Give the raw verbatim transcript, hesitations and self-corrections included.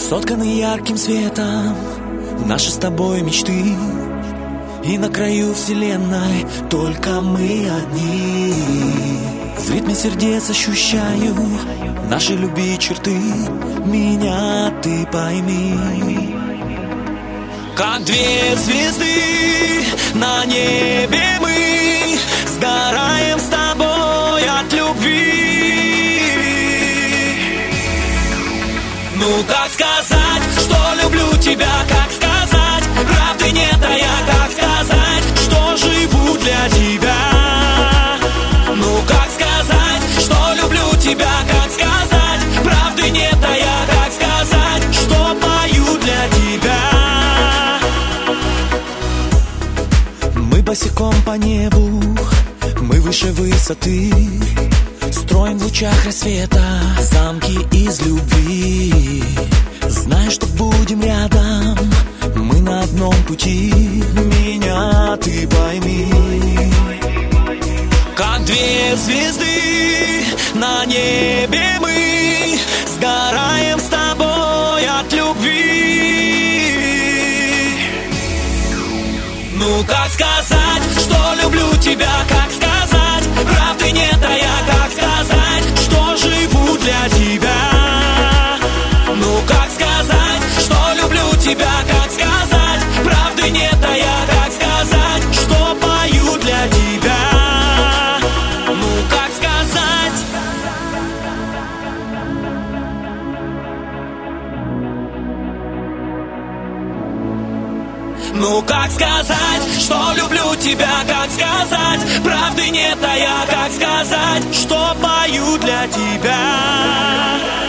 Сотканы ярким светом наши с тобой мечты, и на краю вселенной только мы одни. В ритме сердец ощущаю наши любви черты. Меня ты пойми. Как две звезды на небе мы сгораем с тобой от любви. Ну как сказать, что люблю тебя, как сказать, правды нет, а я как сказать, что живу для тебя. Ну как сказать, что люблю тебя, как сказать, правды нет, а я как сказать, что пою для тебя. Мы босиком по небу, мы выше высоты, строим в лучах рассвета замки из любви. Знаешь, что будем рядом, мы на одном пути. Меня ты пойми. Как две звезды на небе мы сгораем с тобой от любви. Ну как сказать, что люблю тебя, как сказать, правды нет, а я как сказать, что живу для тебя. Ну как сказать, что люблю тебя, как сказать, правды нет, а я как сказать, что пою для тебя. Ну как сказать. Ну как сказать, что люблю тебя, как сказать, правды нет, а я как сказать, что пою для тебя.